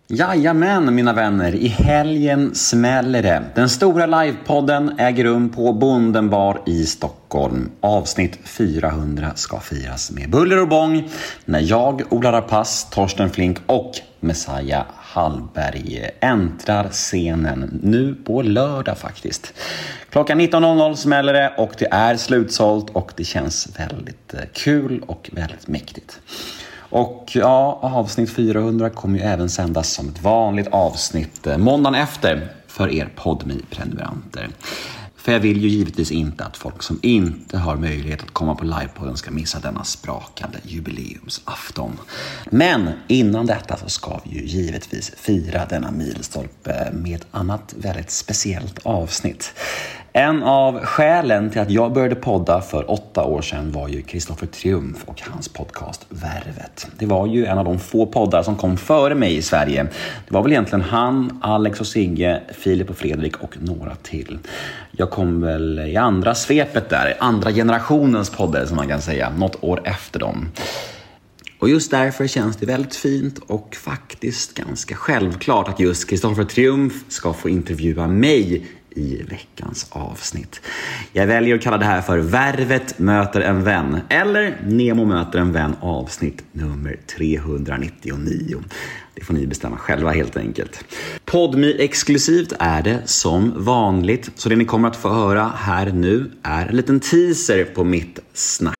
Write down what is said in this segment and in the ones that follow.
Jajamän mina vänner, i helgen smäller det. Den stora livepodden äger rum på Bonden bar i Stockholm. Avsnitt 400 ska firas med buller och bång när jag, Ola Rapace, Torsten Flink och Messiah Hallberg äntrar scenen nu på lördag faktiskt. Klockan 19.00 smäller det och det är slutsålt och det känns väldigt kul och väldigt mäktigt. Och ja, avsnitt 400 kommer ju även sändas som ett vanligt avsnitt måndagen efter för er PodMe-prenumeranter. För jag vill ju givetvis inte att folk som inte har möjlighet att komma på livepodden ska missa denna sprakande jubileumsafton. Men innan detta så ska vi ju givetvis fira denna milstolpe med ett annat väldigt speciellt avsnitt. En av skälen till att jag började podda för 8 år sedan var ju Kristoffer Triumf och hans podcast Värvet. Det var ju en av de få poddar som kom före mig i Sverige. Det var väl egentligen han, Alex och Sigge, Filip och Fredrik och några till. Jag kom väl i andra svepet där, andra generationens poddar som man kan säga, något år efter dem. Och just därför känns det väldigt fint och faktiskt ganska självklart att just Kristoffer Triumf ska få intervjua mig i veckans avsnitt. Jag väljer att kalla det här för Värvet möter en vän eller Nemo möter en vän avsnitt nummer 399. Det får ni bestämma själva helt enkelt. PodMe exklusivt är det som vanligt, så det ni kommer att få höra här nu är en liten teaser på mitt snack.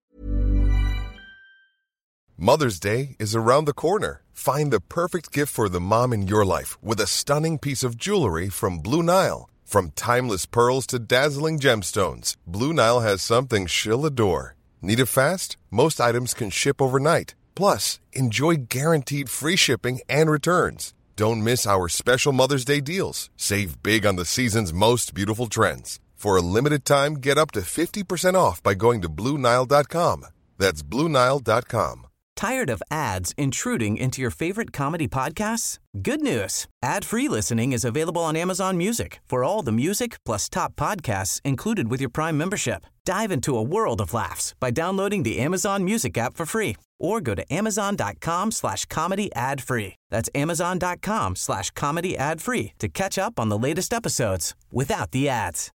Mother's Day is around the corner. Find the perfect gift for the mom in your life with a stunning piece of jewelry from Blue Nile. From timeless pearls to dazzling gemstones, Blue Nile has something she'll adore. Need it fast? Most items can ship overnight. Plus, enjoy guaranteed free shipping and returns. Don't miss our special Mother's Day deals. Save big on the season's most beautiful trends. For a limited time, get up to 50% off by going to BlueNile.com. That's BlueNile.com. Tired of ads intruding into your favorite comedy podcasts? Good news. Ad-free listening is available on Amazon Music for all the music plus top podcasts included with your Prime membership. Dive into a world of laughs by downloading the Amazon Music app for free or go to amazon.com/comedy ad-free. That's amazon.com/comedy ad-free to catch up on the latest episodes without the ads.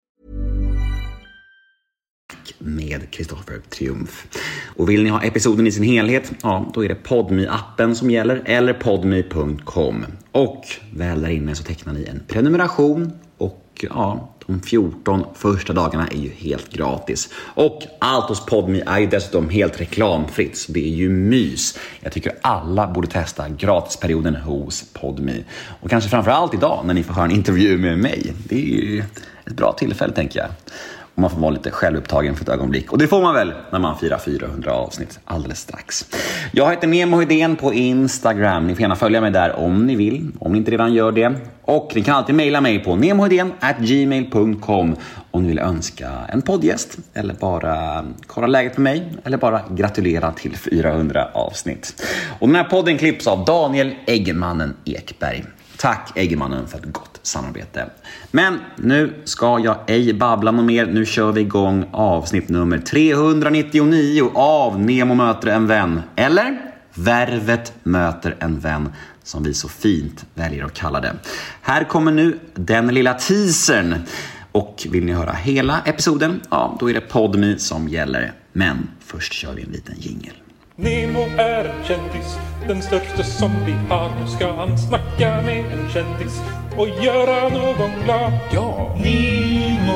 Med Kristoffer Triumf. Och vill ni ha episoden i sin helhet, ja, då är det PodMe-appen som gäller eller podme.com. Och väl där inne så tecknar ni en prenumeration och ja, de 14 första dagarna är ju helt gratis. Och allt hos PodMe är ju dessutom helt reklamfritt, så det är ju mys. Jag tycker alla borde testa gratisperioden hos PodMe. Och kanske framförallt idag när ni får höra en intervju med mig. Det är ju ett bra tillfälle tänker jag. Och man får vara lite självupptagen för ett ögonblick. Och det får man väl när man firar 400 avsnitt alldeles strax. Jag heter Nemo Hedén på Instagram. Ni får gärna följa mig där om ni vill. Om ni inte redan gör det. Och ni kan alltid mejla mig på nemohedén@gmail.com om ni vill önska en poddgäst. Eller bara kolla läget på mig. Eller bara gratulera till 400 avsnitt. Och den här podden klipps av Daniel Eggemannen Ekberg. Tack Eggemannen för ett gott samarbete. Men nu ska jag ej babbla något mer. Nu kör vi igång avsnitt nummer 399 av Nemo möter en vän. Eller Värvet möter en vän, som vi så fint väljer att kalla det. Här kommer nu den lilla teasern. Och vill ni höra hela episoden, ja, då är det PodMe som gäller. Men först kör vi en liten jingle. Nemo är en kändis, den största som vi har. Nu ska han snacka med en kändis och göra någon glad. Ja, Nemo,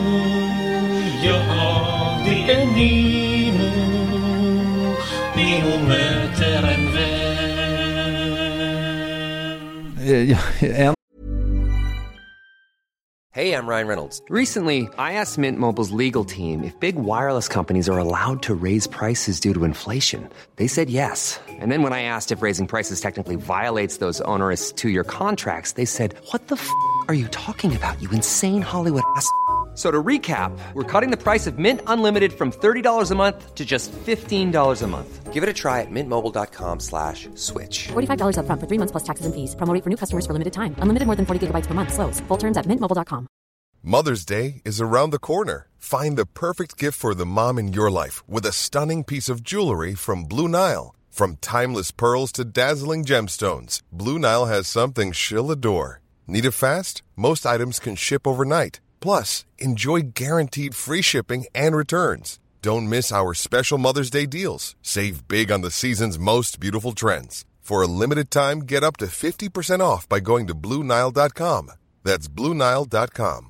ja, det är Nemo. Nemo möter en vän. Hey, I'm Ryan Reynolds. Recently, I asked Mint Mobile's legal team if big wireless companies are allowed to raise prices due to inflation. They said yes. And then when I asked if raising prices technically violates those onerous 2-year contracts, they said, "What the f*** are you talking about, you insane Hollywood ass?" So to recap, we're cutting the price of Mint Unlimited from $30 a month to just $15 a month. Give it a try at mintmobile.com/switch. $45 up front for 3 months plus taxes and fees. Promo rate for new customers for limited time. Unlimited more than 40 gigabytes per month. Slows full terms at mintmobile.com. Mother's Day is around the corner. Find the perfect gift for the mom in your life with a stunning piece of jewelry from Blue Nile. From timeless pearls to dazzling gemstones, Blue Nile has something she'll adore. Need it fast? Most items can ship overnight. Plus, enjoy guaranteed free shipping and returns. Don't miss our special Mother's Day deals. Save big on the season's most beautiful trends. For a limited time, get up to 50% off by going to BlueNile.com. That's BlueNile.com.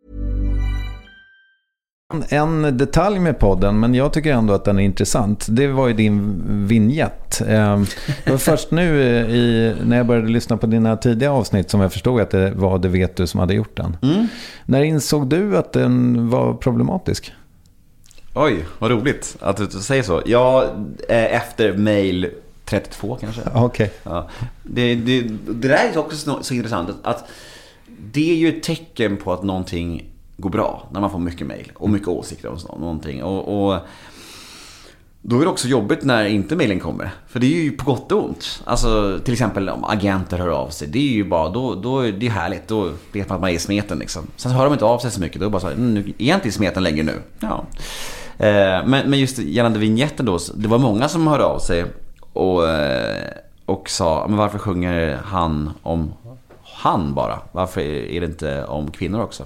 En detalj med podden, men jag tycker ändå att den är intressant. Det var ju din vignett. Det var först nu när jag började lyssna på dina tidiga avsnitt som jag förstod att det var Det vet du som hade gjort den. När insåg du att den var problematisk? Oj, vad roligt att du säger så. Ja, efter mail 32 kanske. Okej. Ja. Det där är också så intressant att det är ju ett tecken på att någonting går bra när man får mycket mejl och mycket åsikter och någonting. Och då är det också jobbigt när inte mejlen kommer. För det är ju på gott och ont. Alltså till exempel om agenter hör av sig. Det är ju bara, då är det härligt. Då vet man att man är i smeten liksom. Sen hör de inte av sig så mycket. Då är det bara så här, nu är jag inte i smeten längre nu. Ja. Men just gällande vignetten då, det var många som hörde av sig och sa, men varför sjunger han om han bara? Varför är det inte om kvinnor också?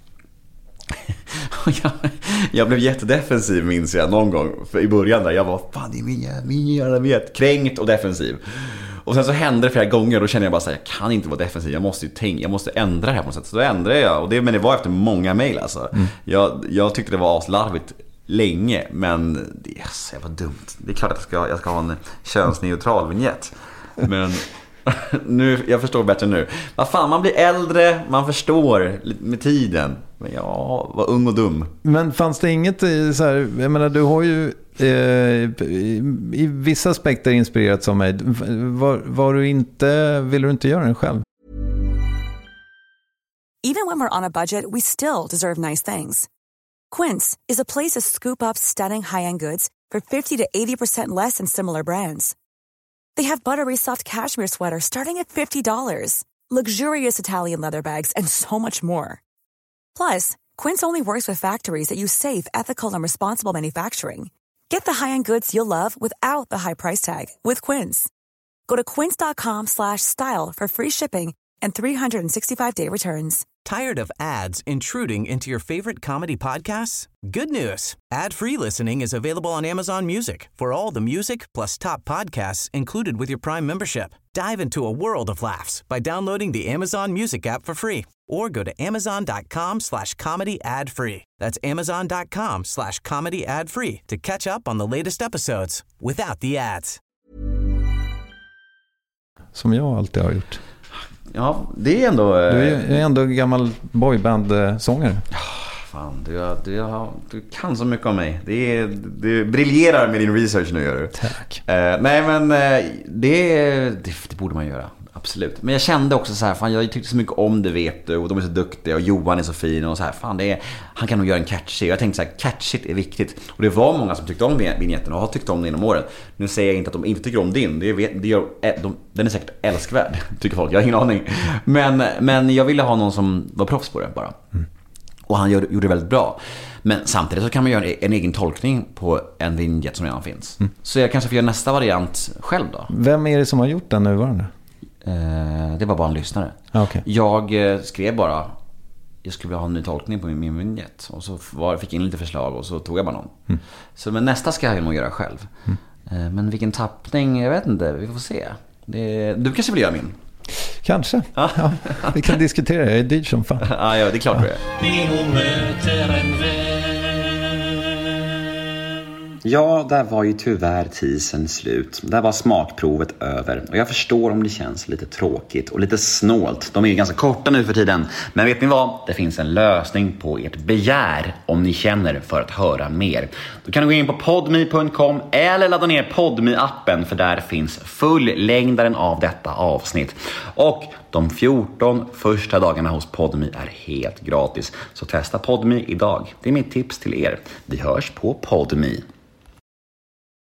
Jag blev jättedefensiv, minns jag någon gång i början där. Jag var, fan det är min vet, kränkt och defensiv. Och sen så hände det flera gånger och då kände jag bara så här, jag kan inte vara defensiv, jag måste ändra det här på något sätt. Så då ändrade jag, men det var efter många mejl alltså. Jag tyckte det var aslarvigt länge, men det var dumt. Det är klart att jag ska ha en könsneutral vignett. Men nu, jag förstår bättre nu. Vad fan, man blir äldre, man förstår med tiden. Men ja, var ung och dum. Men fanns det inget så här, jag menar, du har ju i vissa aspekter inspirerats av mig. Vill du inte göra den själv? Even when we're on a budget, we still deserve nice things. Quince is a place to scoop up stunning high-end goods for 50 to 80% less than similar brands. They have buttery soft cashmere sweaters starting at $50, luxurious Italian leather bags, and so much more. Plus, Quince only works with factories that use safe, ethical, and responsible manufacturing. Get the high-end goods you'll love without the high price tag with Quince. Go to quince.com/style for free shipping and 365-day returns. Tired of ads intruding into your favorite comedy podcasts? Good news. Ad-free listening is available on Amazon Music for all the music plus top podcasts included with your Prime membership. Dive into a world of laughs by downloading the Amazon Music app for free or go to amazon.com/comedy ad-free. That's amazon.com/comedy ad-free to catch up on the latest episodes without the ads. Som jag alltid har gjort. Ja, det är ändå... Du är ändå gammal boyband-sångare. Fan, du kan så mycket om mig. Du briljerar med din research nu, gör du. Tack. Nej, men det borde man göra. Absolut. Men jag kände också så här, fan, jag tyckte så mycket om det, vet du, och de är så duktiga och Johan är så fin och så här, fan, han kan nog göra en catchy. Jag tänkte så här, catchigt är viktigt. Och det var många som tyckte om vignetten och har tyckt om den genom åren. Nu säger jag inte att de inte tycker om din. Den är säkert älskvärd, tycker folk. Jag har ingen aning. Men jag ville ha någon som var proffs på det bara. Och han gjorde det väldigt bra. Men samtidigt så kan man göra en egen tolkning på en vignett som redan finns. Så jag kanske får göra nästa variant själv då. Vem är det som har gjort den nuvarande? Det var bara en lyssnare. Okay. Jag skrev bara, jag skulle vilja ha en ny tolkning på min vignett. Och så fick jag in lite förslag och så tog jag bara någon. Så men nästa ska jag nog göra själv. Men vilken tappning, jag vet inte, vi får se. Du kanske vill göra min? Kanske. Ja, vi kan diskutera, jag är dyr som fan. Ja, det är klart det är. Ja, där var ju tyvärr tisen slut. Där var smakprovet över. Och jag förstår om det känns lite tråkigt och lite snålt. De är ju ganska korta nu för tiden. Men vet ni vad? Det finns en lösning på ert begär om ni känner för att höra mer. Då kan du gå in på podme.com eller ladda ner Podme-appen, för där finns fullängdaren av detta avsnitt. Och de 14 första dagarna hos Podme är helt gratis. Så testa Podme idag. Det är mitt tips till er. Vi hörs på Podme.